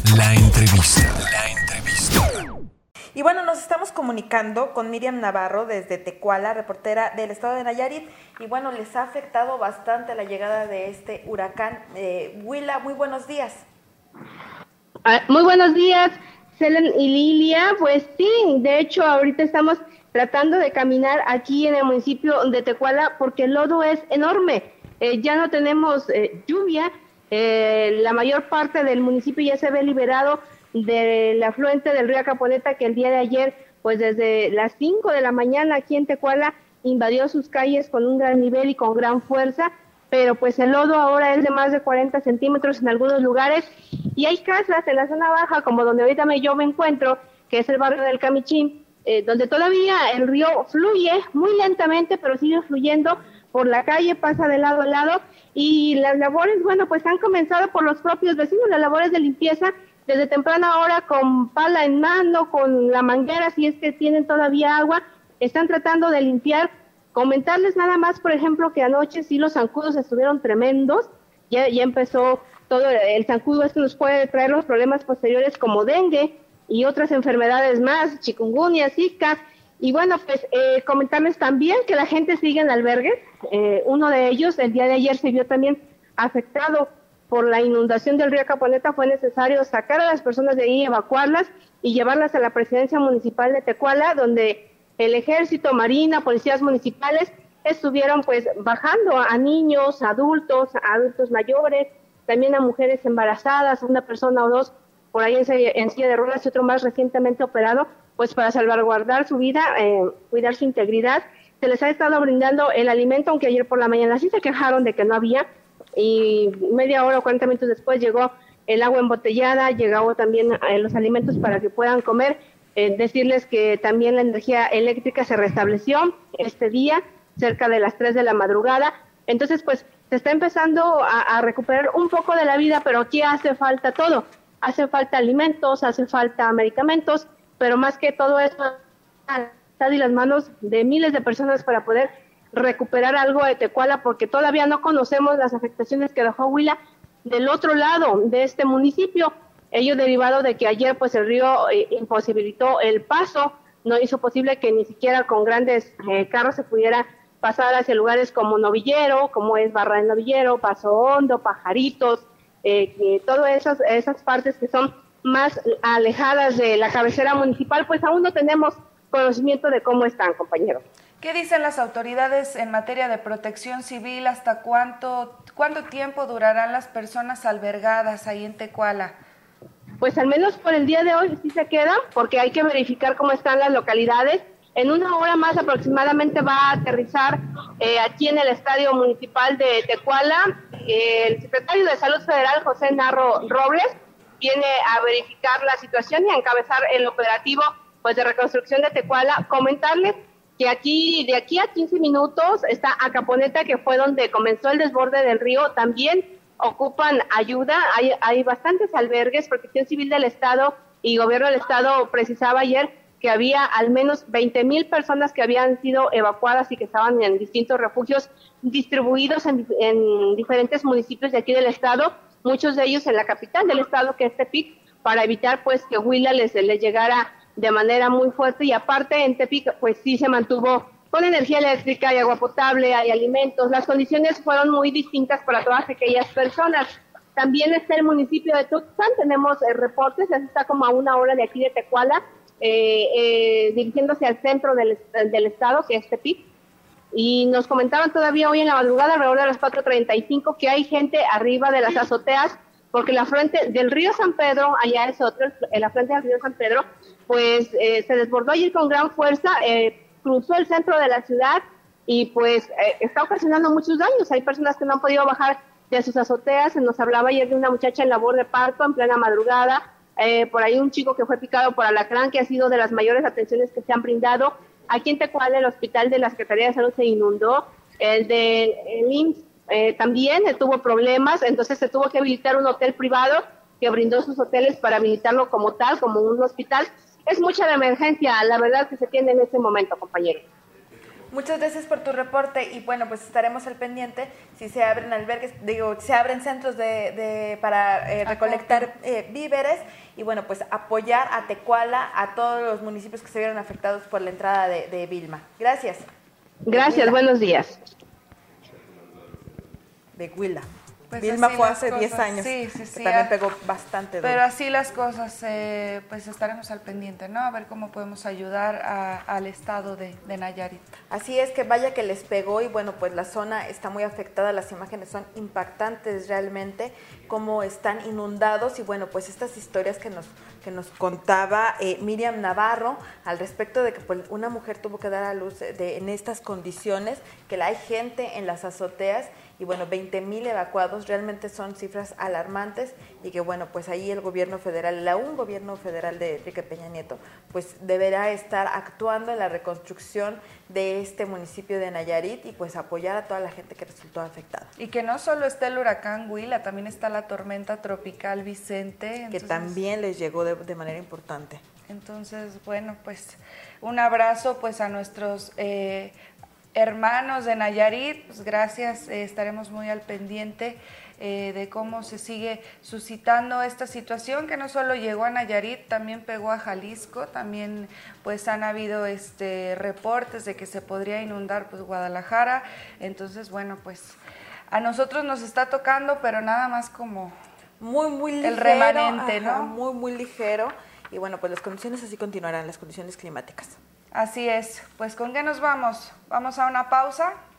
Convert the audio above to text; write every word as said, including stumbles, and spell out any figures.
La entrevista. La entrevista. Y bueno, nos estamos comunicando con Miriam Navarro desde Tecuala, reportera del estado de Nayarit. Y bueno, les ha afectado bastante la llegada de este huracán. Eh, Huila, muy buenos días. Ah, muy buenos días, Selen y Lilia. Pues sí, de hecho ahorita estamos tratando de caminar aquí en el municipio de Tecuala porque el lodo es enorme. Eh, ya no tenemos eh, lluvia, eh, la mayor parte del municipio ya se ve liberado del afluente del río Acaponeta, que el día de ayer, pues desde las cinco de la mañana aquí en Tecuala, invadió sus calles con un gran nivel y con gran fuerza, pero pues el lodo ahora es de más de cuarenta centímetros en algunos lugares, y hay casas en la zona baja, como donde ahorita me, yo me encuentro, que es el barrio del Camichín, eh, donde todavía el río fluye muy lentamente, pero sigue fluyendo por la calle, pasa de lado a lado, y las labores, bueno, pues han comenzado por los propios vecinos, las labores de limpieza, desde temprana hora con pala en mano, con la manguera, si es que tienen todavía agua, están tratando de limpiar. Comentarles nada más, por ejemplo, que anoche sí los zancudos estuvieron tremendos, ya, ya empezó todo el zancudo, esto nos puede traer los problemas posteriores como dengue y otras enfermedades más, chikungunya, zika, y bueno, pues eh, comentarles también que la gente sigue en albergues, eh, uno de ellos el día de ayer se vio también afectado por la inundación del río Acaponeta, fue necesario sacar a las personas de ahí, evacuarlas y llevarlas a la presidencia municipal de Tecuala, donde el ejército, marina, policías municipales estuvieron pues bajando a niños, adultos, a adultos mayores, también a mujeres embarazadas, una persona o dos por ahí en, en silla de ruedas y otro más recientemente operado, pues para salvaguardar su vida, eh, cuidar su integridad. Se les ha estado brindando el alimento, aunque ayer por la mañana sí se quejaron de que no había, y media hora o cuarenta minutos después llegó el agua embotellada, llegó también eh, los alimentos para que puedan comer. Eh, decirles que también la energía eléctrica se restableció este día, cerca de las tres de la madrugada. Entonces, pues, se está empezando a, a recuperar un poco de la vida, pero aquí hace falta todo. Hace falta alimentos, hace falta medicamentos, pero más que todo eso, está en las manos de miles de personas para poder recuperar algo de Tecuala, porque todavía no conocemos las afectaciones que dejó Huila del otro lado de este municipio. Ello derivado de que ayer pues el río eh, imposibilitó el paso, no hizo posible que ni siquiera con grandes eh, carros se pudiera pasar hacia lugares como Novillero, como es Barra del Novillero, Paso Hondo, Pajaritos, eh, eh, todas esas, esas partes que son más alejadas de la cabecera municipal, pues aún no tenemos conocimiento de cómo están, compañeros. ¿Qué dicen las autoridades en materia de protección civil? ¿Hasta cuánto, cuánto tiempo durarán las personas albergadas ahí en Tecuala? Pues al menos por el día de hoy sí se quedan, porque hay que verificar cómo están las localidades. En una hora más aproximadamente va a aterrizar eh, aquí en el Estadio Municipal de Tecuala eh, el secretario de Salud Federal, José Narro Robles, viene a verificar la situación y a encabezar el operativo pues de reconstrucción de Tecuala. Comentarles que aquí, de aquí a quince minutos, está Acaponeta, que fue donde comenzó el desborde del río, también ocupan ayuda, hay, hay bastantes albergues. Protección Civil del Estado y Gobierno del Estado precisaba ayer que había al menos veinte mil personas que habían sido evacuadas y que estaban en distintos refugios distribuidos en, en diferentes municipios de aquí del Estado, muchos de ellos en la capital del Estado, que es Tepic, para evitar pues que Huila les, les llegara de manera muy fuerte. Y aparte en Tepic pues sí se mantuvo con energía eléctrica, hay agua potable, hay alimentos. Las condiciones fueron muy distintas para todas aquellas personas. También está el municipio de Tuxpan, tenemos eh, reportes, ya está como a una hora de aquí de Tecuala, eh, eh, dirigiéndose al centro del, del estado, que es Tepic, y nos comentaban todavía hoy en la madrugada, alrededor de las cuatro treinta y cinco, que hay gente arriba de las azoteas, porque la frente del río San Pedro, allá es otro, la frente del río San Pedro, pues eh, se desbordó ayer con gran fuerza, eh, cruzó el centro de la ciudad y pues eh, está ocasionando muchos daños. Hay personas que no han podido bajar de sus azoteas. Se nos hablaba ayer de una muchacha en labor de parto en plena madrugada, eh, por ahí un chico que fue picado por alacrán, que ha sido de las mayores atenciones que se han brindado. Aquí en Tecuala el hospital de la Secretaría de Salud se inundó, el de el I M S S eh, también eh, tuvo problemas, entonces se tuvo que habilitar un hotel privado que brindó sus hoteles para habilitarlo como tal, como un hospital. Es mucha la emergencia, la verdad, que se tiene en este momento, compañero. Muchas gracias por tu reporte y bueno, pues estaremos al pendiente si se abren albergues, digo, se abren centros de, de para eh, recolectar eh, víveres y bueno, pues apoyar a Tecuala, a todos los municipios que se vieron afectados por la entrada de, de Vilma. Gracias. Gracias, buenos días. De Huila. Pues Vilma fue hace cosas, diez años, sí, sí, sí, que también a, pegó bastante duro. Pero así las cosas, eh, pues estaremos al pendiente, ¿no? A ver cómo podemos ayudar a, al estado de, de Nayarit. Así es, que vaya que les pegó y bueno, pues la zona está muy afectada, las imágenes son impactantes realmente, cómo están inundados y bueno, pues estas historias que nos, que nos contaba eh, Miriam Navarro al respecto de que pues, una mujer tuvo que dar a luz de, en estas condiciones, que la hay gente en las azoteas y bueno, veinte mil evacuados, realmente son cifras alarmantes y que bueno, pues ahí el gobierno federal, el aún gobierno federal de Enrique Peña Nieto, pues deberá estar actuando en la reconstrucción de este municipio de Nayarit y pues apoyar a toda la gente que resultó afectada. Y que no solo está el huracán Huila, también está la tormenta tropical Vicente. Que entonces, también les llegó de, de manera importante. Entonces, bueno, pues un abrazo pues a nuestros eh, hermanos de Nayarit, pues gracias, eh, estaremos muy al pendiente eh, de cómo se sigue suscitando esta situación que no solo llegó a Nayarit, también pegó a Jalisco, también pues han habido este reportes de que se podría inundar pues Guadalajara, entonces bueno, pues a nosotros nos está tocando, pero nada más como muy muy ligero, el remanente, ajá, ¿no? Muy muy ligero y bueno, pues las condiciones así continuarán, las condiciones climáticas. Así es, pues ¿con qué nos vamos? Vamos a una pausa.